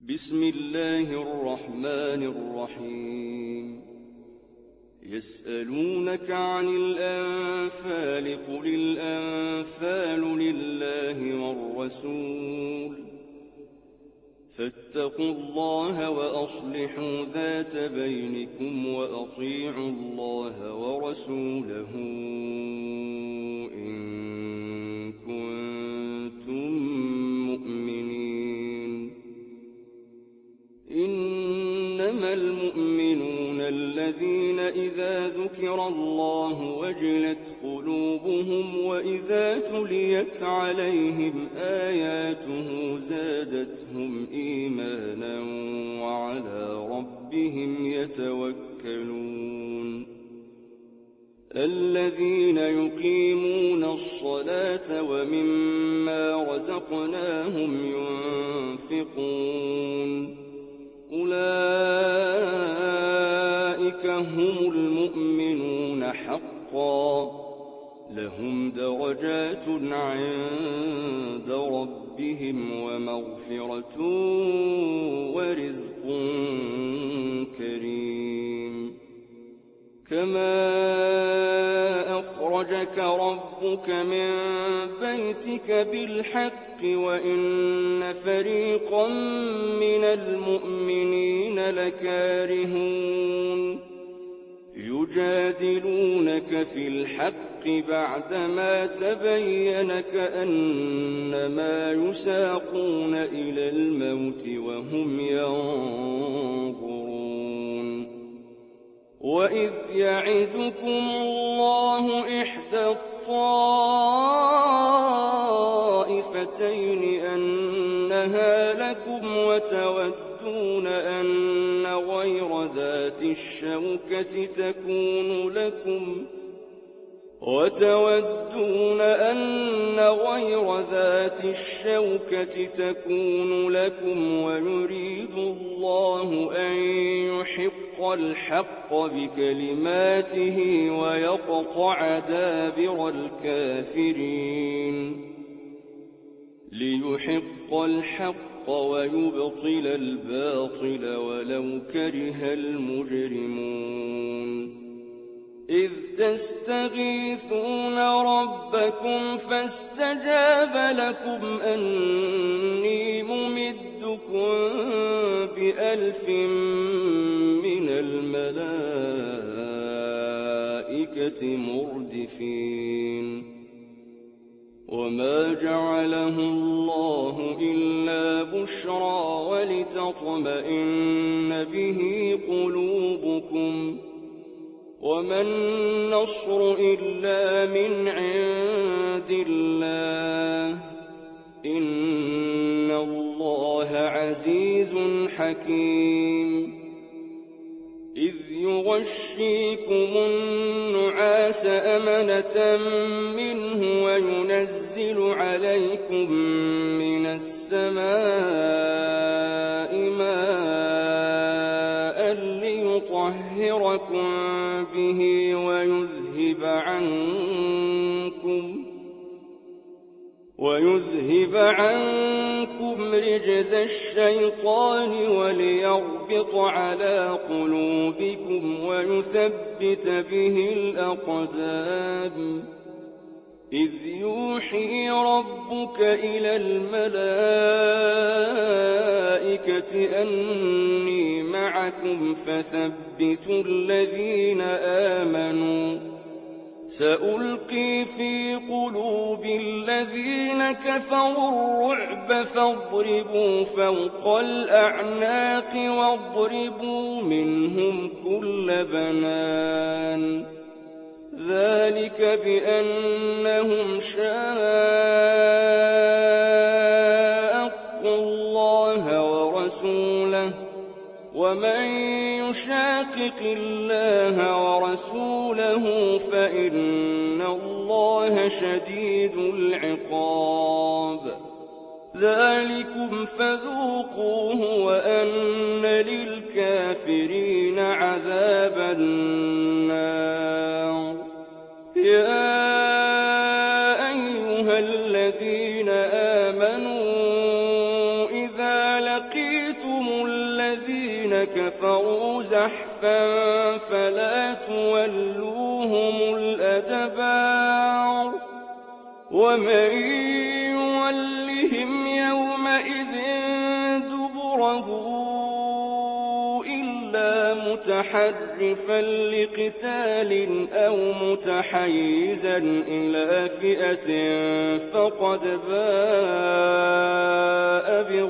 بسم الله الرحمن الرحيم يسألونك عن الأنفال قل الأنفال لله والرسول فاتقوا الله وأصلحوا ذات بينكم وأطيعوا الله ورسوله إن كنتم مؤمنين. إنما المؤمنون الذين إذا ذكر الله وجلت قلوبهم وإذا تليت عليهم آياته زادتهم إيمانا وعلى ربهم يتوكلون. الذين يقيمون الصلاة ومما رزقناهم ينفقون أولئك هم المؤمنون حقا لهم درجات عند ربهم ومغفرة ورزق كريم. كما أخرجك ربك من بيتك بالحق وإن فريقا من المؤمنين لكارهون يجادلونك في الحق بعدما تبين كأنما يساقون إلى الموت وهم ينظرون. وإذ يعدكم الله إحدى الطائفتين أنها لكم وتودون أن غير ذات الشوكة تكون لكم ويريد الله أن يحق الحق بكلماته ويقطع دابر الكافرين ليحق الحق ويبطل الباطل ولو كره المجرمون. إذ تستغيثون ربكم فاستجاب لكم أني ممدكم ب1000 من الملائكة مردفين. وما جعله الله إلا بشرى ولتطمئن به قلوبكم وما النصر إلا من عند الله إن الله عزيز حكيم. إذ يغشيكم النعاس أمنة منه وينزل عليكم من السماء ماء ليطهركم به ويذهب عنكم رجز الشيطان وليربط على قلوبكم ويثبت به الأقدام. إذ يوحي ربك إلى الملائكة أني معكم فثبتوا الذين آمنوا سألقي في قلوب الذين كفروا الرعب فاضربوا فوق الأعناق واضربوا منهم كل بنان. ذلك بأنهم شاقوا الله ورسوله ومن يشاقق الله ورسوله فإن الله شديد العقاب. ذلكم فذوقوه وأن للكافرين عذاب النار. يا أيها الذين آمنوا إذا لَقِيتُمُ الَّذِينَ كَفَرُوا زَحْفًا فَلَا تُوَلُّوهُمُ الْأَدْبَارَ وَمَن يُوَلِّهِمْ يَوْمَئِذٍ دُبُرَهُ إِلَّا مُتَحَرِّفًا لِّقِتَالٍ أَوْ مُتَحَيِّزًا إِلَىٰ فِئَةٍ فَقَدْ بَاءَ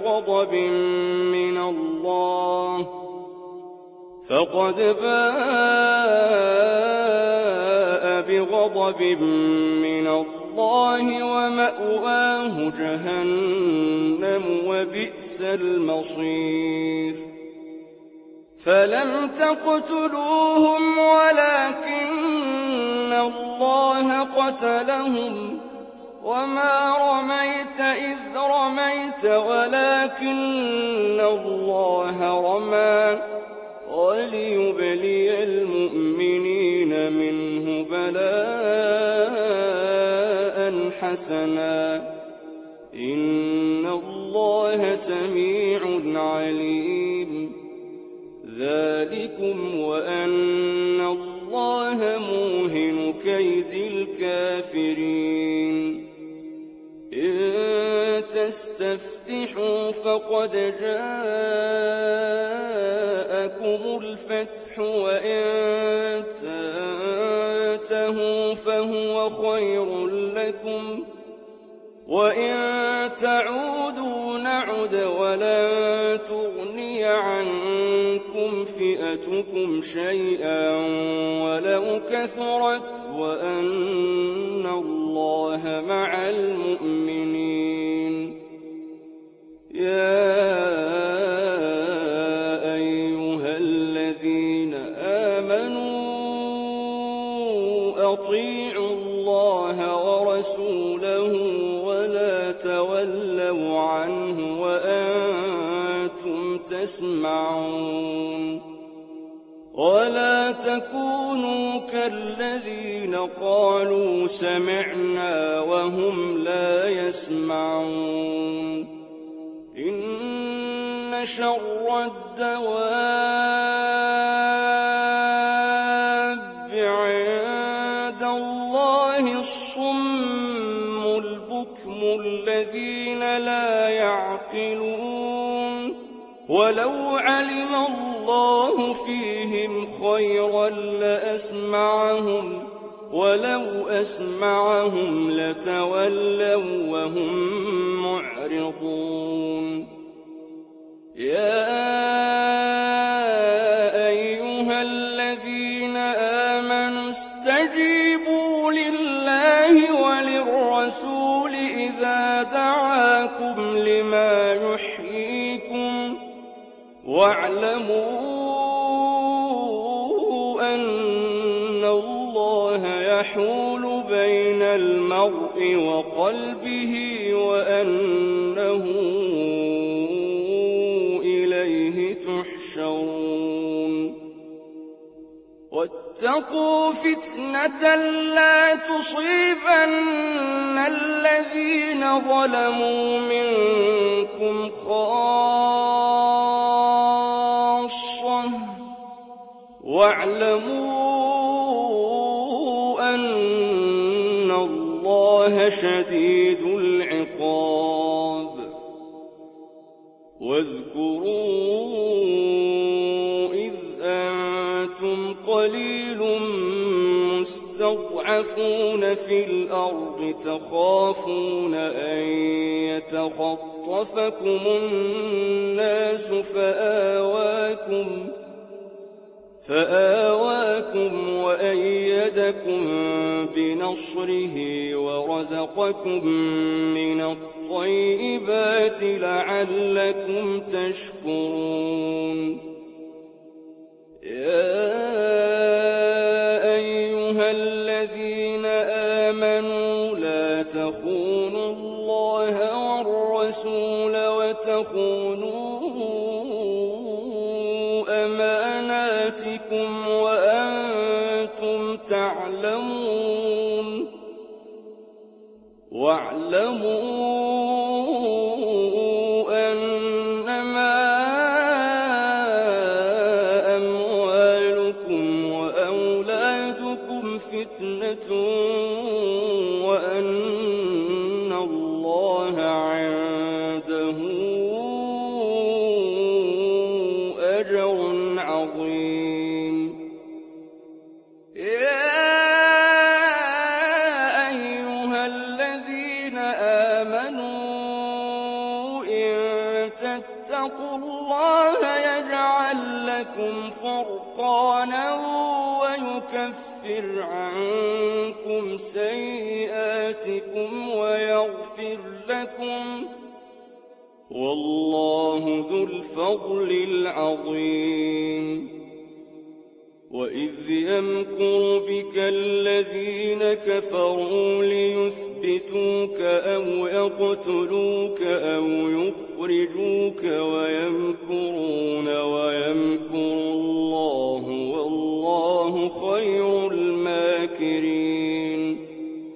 بِغَضَبٍ مِّنَ اللَّهِ وَمَأْوَاهُ جَهَنَّمُ ۖ وَبِئْسَ الْمَصِيرُ فَلَمْ تَقْتُلُوهُمْ وَلَٰكِنَّ اللَّهَ قَتَلَهُمْ ۚ وَمَا رَمَيْتَ إِذْ رَمَيْتَ وَلَٰكِنَّ اللَّهَ رَمَىٰ ۚ وَلِيُبْلِيَ الْمُؤْمِنِينَ مِنْهُ بَلَاءً حَسَنًا ۚ إِنَّ اللَّهَ سَمِيعٌ عَلِيمٌ ذَٰلِكُمْ وَأَنَّ اللَّهَ مُوهِنُ كَيْدِ الْكَافِرِينَ إِن تَسْتَفْتِحُوا فَقَدْ جَاءَكُمُ الْفَتْحُ ۖ وَإِن تَنتَهُوا فَهُوَ خَيْرٌ لَّكُمْ ۖ وَإِن تَعُودُوا نَعُدْ وَلَن تُغْنِيَ عَنكُمْ فِئَتُكُمْ شَيْئًا وَلَوْ كَثُرَتْ ۚ وَأَنَّ اللَّهَ مَعَ الْمُؤْمِنِينَ يَا أَيُّهَا الَّذِينَ آمَنُوا أَطِيعُوا اللَّهَ وَرَسُولَهُ وَلَا تَوَلَّوْا عَنْهُ وَأَنتُمْ تَسْمَعُونَ وَلَا تَكُونُوا كَالَّذِينَ قَالُوا سَمِعْنَا وَهُمْ لَا يَسْمَعُونَ إِنَّ شَرَّ الدَّوَابِّ عِندَ اللَّهِ الصُّمُّ الْبُكْمُ الَّذِينَ لَا يَعْقِلُونَ وَلَوْ عَلِمَ اللَّهُ فِيهِمْ خَيْرًا لَّأَسْمَعَهُمْ ۖ وَلَوْ أَسْمَعَهُمْ لَتَوَلَّوا وَّهُم مُّعْرِضُونَ يَا أَيُّهَا الَّذِينَ آمَنُوا اسْتَجِيبُوا لِلَّهِ وَلِلرَّسُولِ إِذَا دَعَاكُمْ لِمَا يُحْيِيكُمْ ۖ وَاعْلَمُوا أَنَّ اللَّهَ يَحُولُ بَيْنَ الْمَرْءِ وَقَلْبِهِ وَأَنَّهُ إِلَيْهِ تُحْشَرُونَ وَاتَّقُوا فِتْنَةً لَّا تُصِيبَنَّ الَّذِينَ ظَلَمُوا مِنكُمْ خَاصَّةً ۖ وَاعْلَمُوا أَنَّ اللَّهَ شَدِيدُ الْعِقَابِ وَاذْكُرُوا إِذْ أَنتُمْ قَلِيلٌ مُّسْتَضْعَفُونَ فِي الْأَرْضِ تَخَافُونَ أَن يَتَخَطَّفَكُمُ النَّاسُ فَآوَاكُمْ وَأَيَّدَكُم بِنَصْرِهِ وَرَزَقَكُم مِّنَ الطَّيِّبَاتِ لَعَلَّكُمْ تَشْكُرُونَ يَا أَيُّهَا الَّذِينَ آمَنُوا لَا تَخُونُوا اللَّهَ وَالرَّسُولَ وَتَخُونُوا أَمَانَاتِكُمْ وَأَنتُمْ تَعْلَمُونَ وَاعْلَمُوا أَنَّمَا العظيم يا أيها الذين آمنوا إن تتقوا الله يجعل لكم فرقانا ويكفر عنكم سيئاتكم ويغفر لكم والله ذو الفضل العظيم وإذ يمكر بك الذين كفروا ليثبتوك أو يقتلوك أو يخرجوك ويمكرون ويمكر الله والله خير الماكرين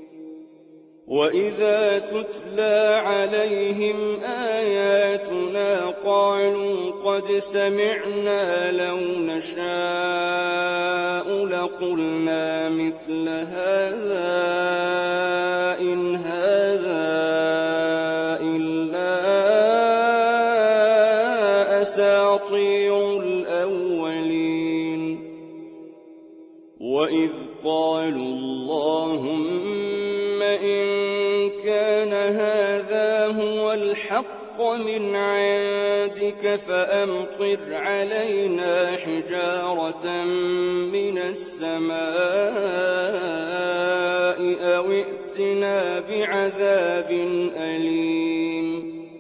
وإذا تتلى عليهم آياتنا قالوا قد سمعنا لو نشاء لقلنا مثل هذا إن هذا إلا أساطير الأولين وإذ قالوا اللهم إن كان هذا هو الحق من عندك فأمطر علينا حجارة من السماء أو ائتنا بعذاب أليم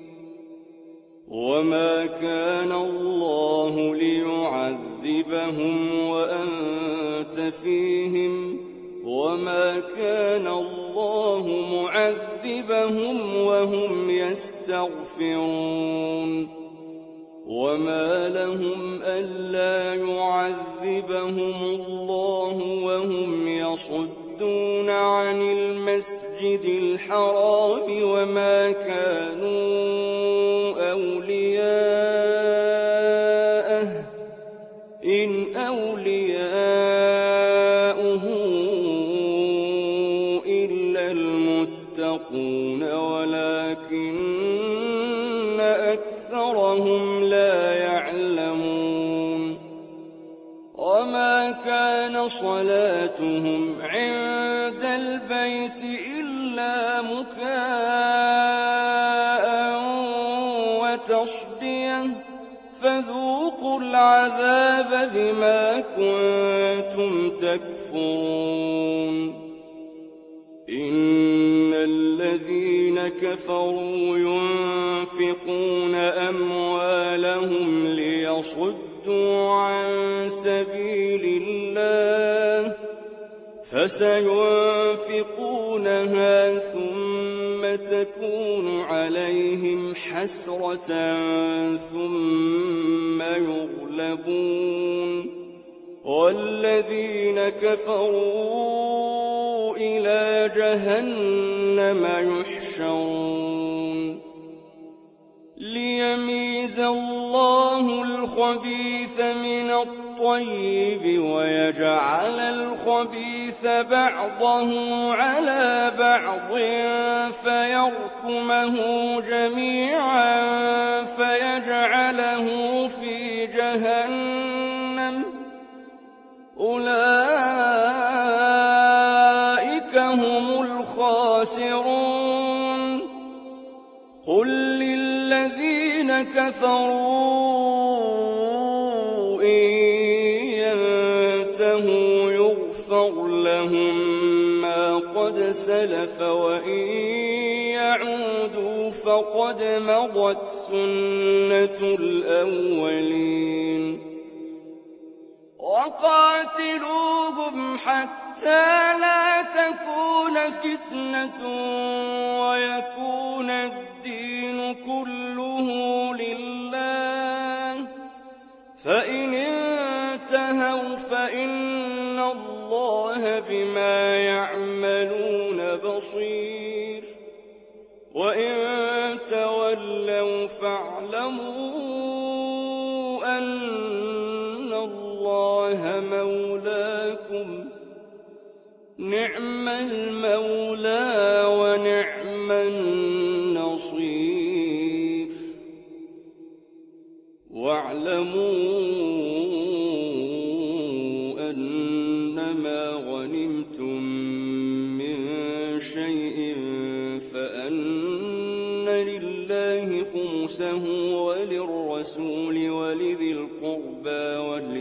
وما كان الله ليعذبهم وأنت فيهم وما كان الله معذبهم وهم يستغفرون وما لهم ألا يعذبهم الله وهم يصدون عن المسجد الحرام وما كانوا أولياءه إن أولياؤه إلا المتقون ولكن أكثرهم لا يعلمون وما كان صلاتهم عند البيت إلا مكاء وتصدية فذوقوا العذاب بما كنتم تكفرون إن الذين كفروا ينفقون أموالهم ليصدوا عن سبيل الله فسينفقونها ثم تكون عليهم حسرة ثم يغلبون والذين كفروا إلى جهنم يحشرون ليميز الله الخبيث من الطيب ويجعل الخبيث بعضه على بعض فيركمه جميعا فيجعله في جهنم أولئك هم الخاسرون قل للذين كفروا إن ينتهوا يغفر لهم ما قد سلف وإن يعودوا فقد مضت سنة الأولين وقاتلوهم حتى لا تكون فتنة ويكون الدين كله لله فإن انتهوا فإن الله بما يعملون بصير وإن تولوا فاعلموا أن الله مولاكم نعم المولى ونعم النصير واعلموا نفسه وللرسول ولذي القربى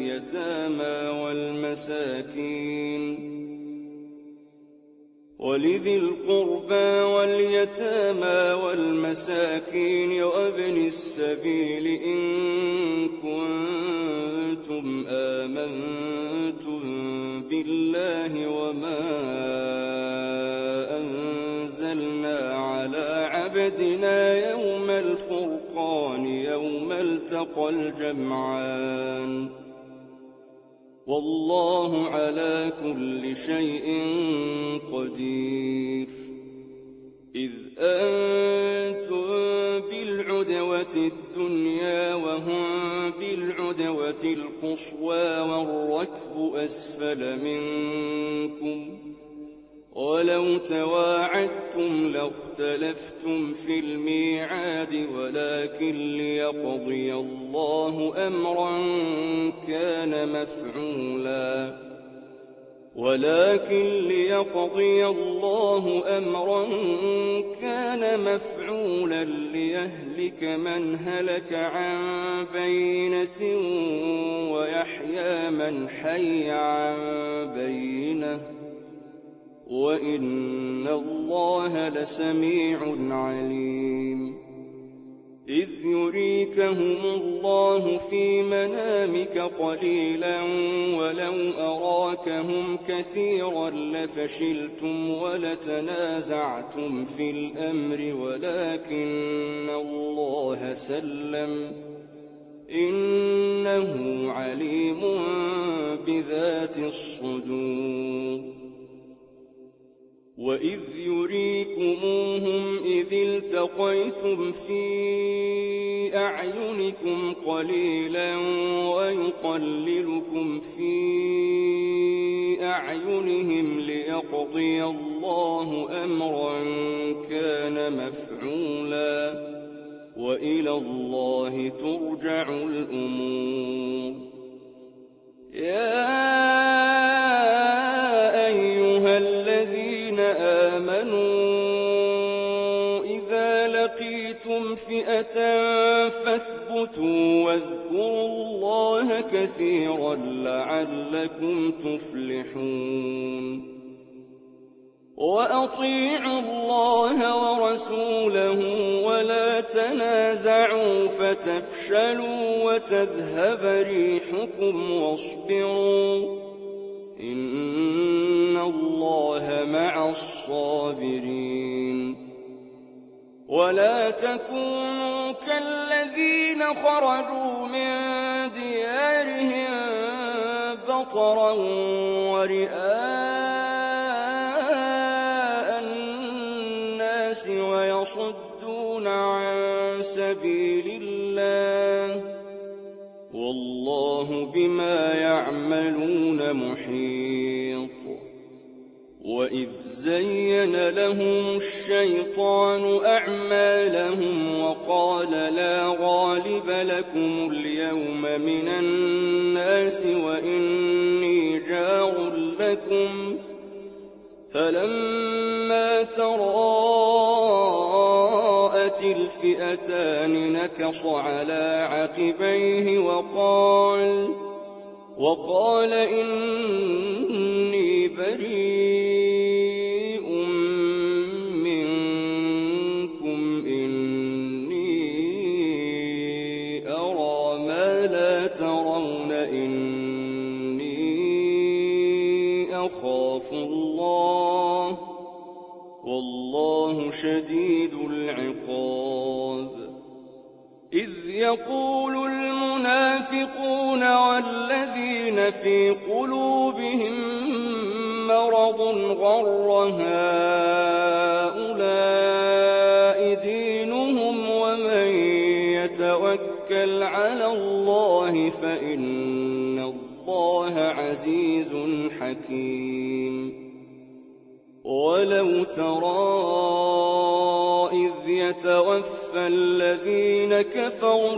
واليتامى والمساكين وابن السبيل إن كنتم آمنتم بالله وما أنزلنا على عبدنا يوم الفرقان يوم التقى الجمعان والله على كل شيء قدير. إذ أنتم بالعدوة الدنيا وهم بالعدوة القصوى والركب أسفل منكم ولو تواعدتم لاختلفتم في الميعاد ولكن ليقضي الله أمرا كان مفعولا ليهلك من هلك عن بينة ويحيى من حي عن بينة وإن الله لسميع عليم. إذ يريكهم الله في منامك قليلا ولو أراكهم كثيرا لفشلتم ولتنازعتم في الأمر ولكن الله سلم إنه عليم بذات الصدور. وإذ يريكموهم إذ التقيتم في أعينكم قليلا ويقللكم في أعينهم ليقضي الله أمرا كان مفعولا وإلى الله ترجع الأمور. يا أيها الذين آمنوا إذا لقيتم فئة فاثبتوا واذكروا الله كثيرا لعلكم تفلحون. وأطيعوا الله ورسوله ولا تنازعوا فتفشلوا وتذهب ريحكم واصبروا إن الله مع الصابرين. ولا تكونوا كالذين خرجوا من ديارهم بطرا ورئاء الناس ويصدون عن سبيل الله والله بما يعملون محيط. وإذ زين لهم الشيطان أعمالهم وقال لا غالب لكم اليوم من الناس وإني جار لكم فلما تراءت الفئتان نكص على عقبيه وقال إني بريء منكم إني أرى ما لا ترون إني أخاف الله والله شديد العقاب. إذ يقول المنافقون والذين في قلوبهم مرض غر هؤلاء دينهم ومن يتوكل على الله فإن الله عزيز حكيم. ولو ترى إذ يتوفى الذين كفروا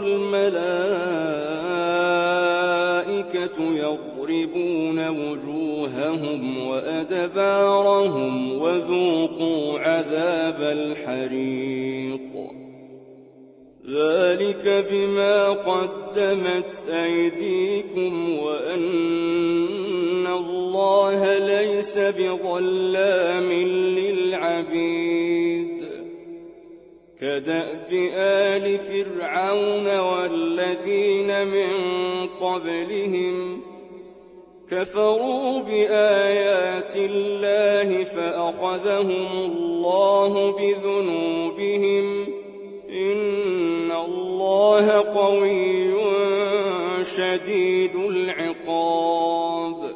الملائكة يضربون وجوههم وأدبارهم وذوقوا عذاب الحريق ذلك بما قدمت أيديكم وأن الله ليس بظلام للعبيد كدأب آل فرعون والذين من قبلهم كفروا بآيات الله فأخذهم الله بذنوبهم إن الله قوي شديد العقاب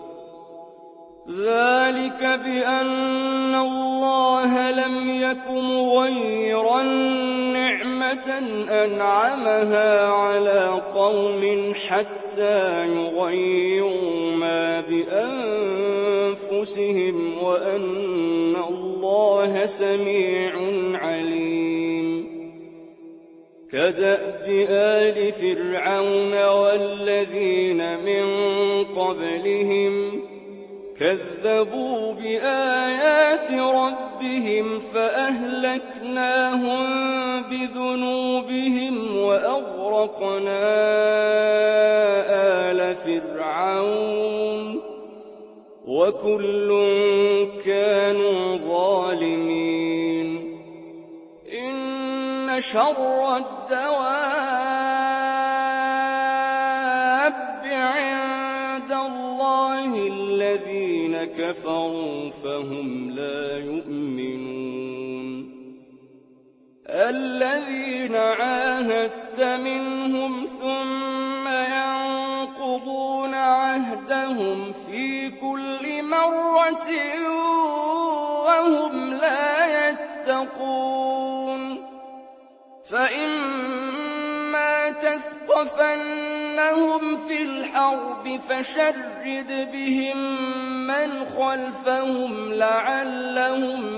ذلك بأن الله لم يك مغيرا نعمة أنعمها على قوم حتى يغيروا ما بأنفسهم وأن الله سميع عليم كدأب آل فرعون والذين من قبلهم كذبوا بآيات ربهم فأهلكناهم بذنوبهم وأغرقنا آل فرعون وكل كانوا ظالمين إن شر الدواب عند الله الذين كفروا فهم لا يؤمنون الذين عاهدت منهم ثم ينقضون عهدهم في كل مرة وهم لا يتقون فإما تثقفنهم في الحرب فشرد بهم من خلفهم لعلهم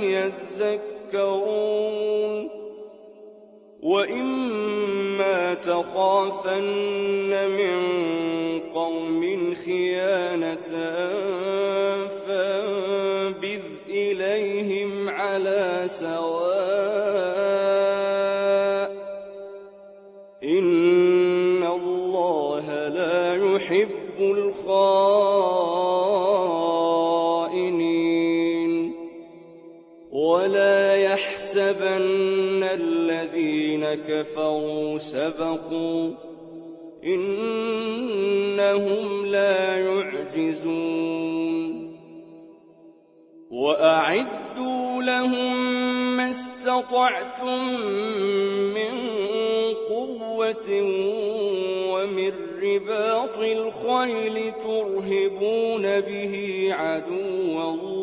يذكرون وإما تخافن من قوم خيانة فانبذ إليهم على سواء إن الله لا يحب الخائنين ولا يحسبن الذين كفروا سبقوا إنهم لا يعجزون وأعدوا لهم ما استطعتم من قوة ومن رباط الخيل ترهبون به عدو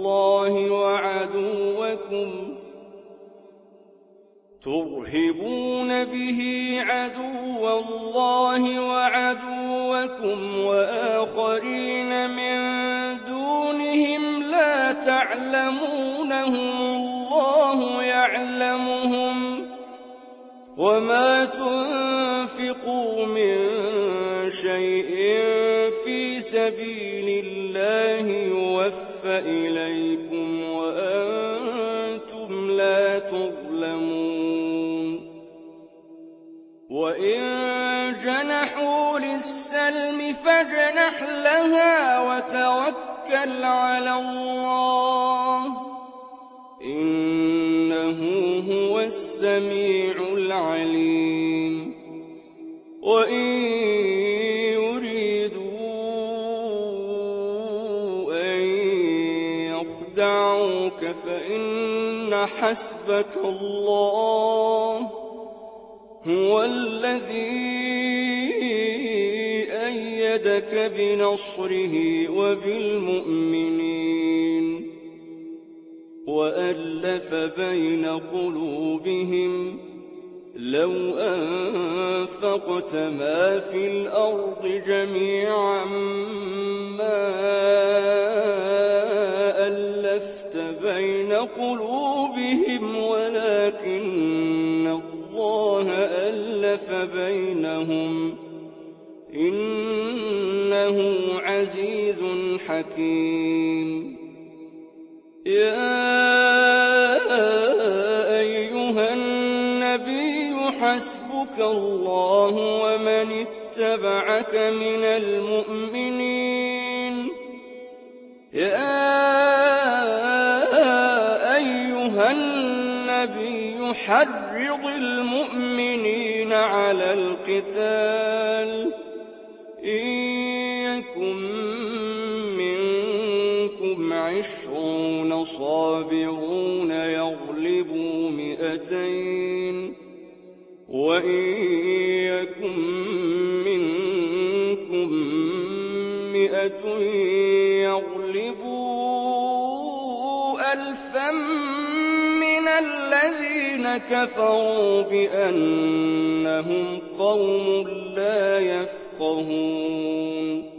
الله وعدوكم وآخرين من دونهم لا تعلمونهم الله يعلمهم وما تنفقوا من شيء في سبيل الله يوفى إليكم وأنتم لا تظلمون وإن جنحوا للسلم فاجنح لها وتوكل على الله إنه هو السميع العليم وإن يريدوا أن يخدعوك فإن حسبك الله هو الذي أيدك بنصره وبالمؤمنين وألف بين قلوبهم لو أنفقت ما في الأرض جميعا ما ألفت بين قلوبهم ولكن الله ألف بينهم إنه عزيز حكيم يا أيها النبي حسبك اللَّهُ وَمَنِ اتَّبَعَكَ مِنَ الْمُؤْمِنِينَ يَا أَيُّهَا النَّبِيُّ حَرِّضِ الْمُؤْمِنِينَ عَلَى الْقِتَالِ إِن يَكُن مِّنكُمْ 20 صَابِرُونَ يَغْلِبُوا 200 وَإِن يَكُن مِّنكُم 100 يَغْلِبُوا 1000 مِّنَ الَّذِينَ كَفَرُوا بِأَنَّهُمْ قَوْمٌ لَّا يَفْقَهُونَ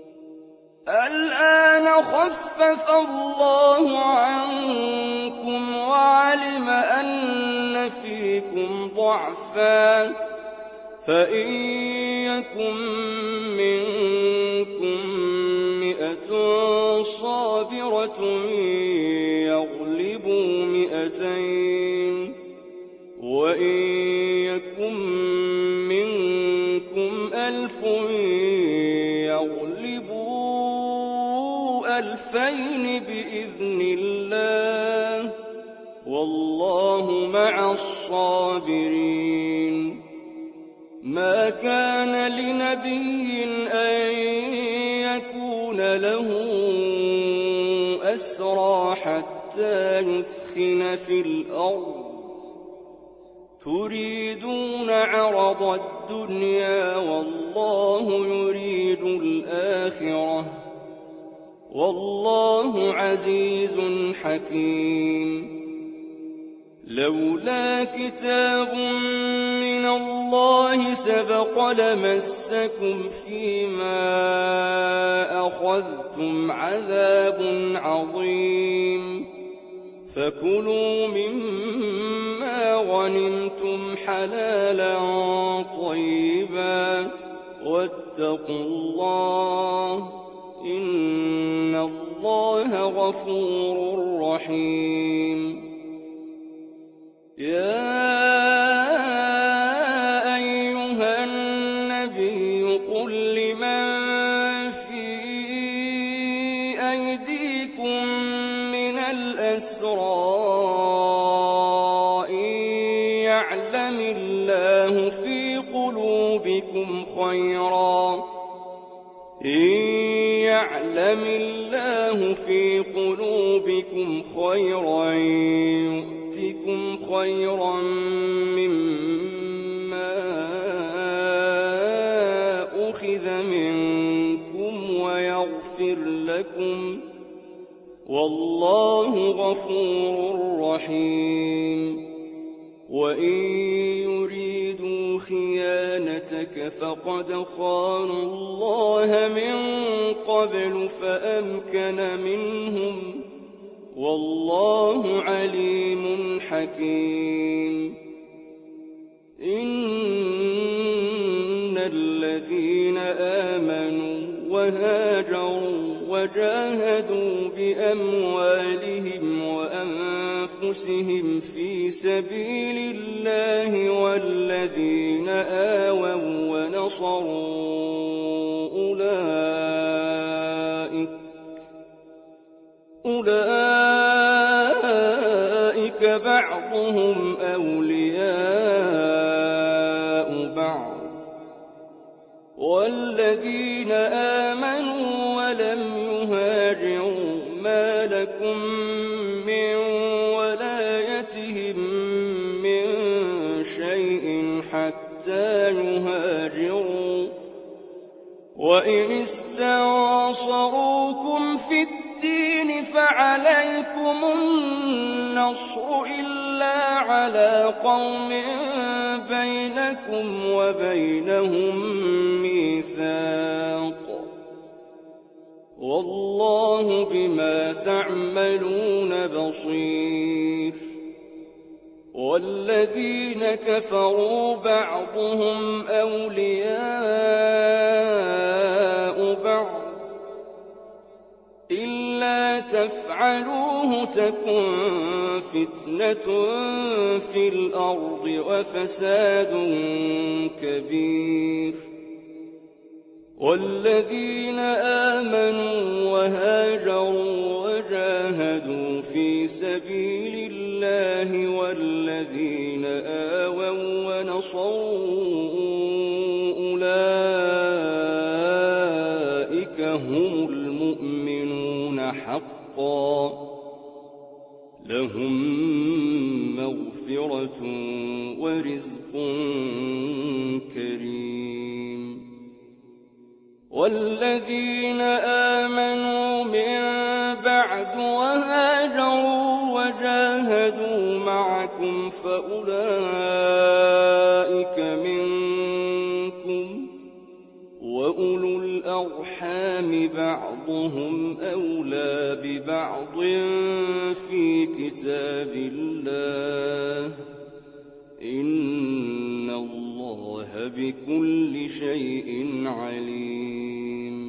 الْآنَ خَفَّفَ اللَّهُ عَنكُمْ وَعَلِمَ أَنَّ فِيكُمْ ضَعْفًا فَإِن يَكُن مِّنكُم 100 صَابِرَةٌ يَغْلِبُوا 200 وَإِن يَكُن مِّنكُمْ 1000 يَغْلِبُوا 2000 بِإِذْنِ اللَّهِ وَاللَّهُ مَعَ الصَّابِرِينَ مَا كَانَ لِنَبِيٍّ أَن يَكُونَ لَهُ أَسْرَىٰ حَتَّىٰ يُثْخِنَ فِي الْأَرْضِ تُرِيدُونَ عَرَضَ الدُّنْيَا وَاللَّهُ يُرِيدُ الْآخِرَةَ وَاللَّهُ عَزِيزٌ حَكِيمٌ لولا كتاب من الله سبق لمسكم فيما أخذتم عذاب عظيم فكلوا مما غنمتم حلالا طيبا واتقوا الله إن الله غفور رحيم يا أيها النبي قل لمن في أيديكم من الأسرى إن يعلم الله في قلوبكم خيرا يؤتكم خيرا مما أخذ منكم ويغفر لكم والله غفور رحيم وإن يريدوا خيانتك فقد خانوا الله من قبل فأمكن منهم والله عليم حكيم إن الذين آمنوا وهاجروا وجاهدوا بأموالهم وأنفسهم في سبيل الله والذين آووا ونصروا أولئك بعضهم أولياء بعض والذين آمنوا ولم يهاجروا ما لكم من ولايتهم من شيء حتى يهاجروا وإن استنصروكم في الدين فعليكم النصر إلا على قوم بينكم وبينهم ميثاق والله بما تعملون بصير والذين كفروا بعضهم أولياء بعض إلا تفعلوا تفعلوه تكن فتنة في الأرض وفساد كبير. والذين آمنوا وهاجروا وجاهدوا في سبيل الله والذين آووا ونصروا أولئك هم المؤمنون حقا، لهم مغفرة ورزق كريم. والذين آمنوا من بعد وهاجروا وجاهدوا معكم فأولئك منكم، وأولو الأرحام بعضهم أولى ببعض في كتاب الله، إن الله بكل شيء عليم.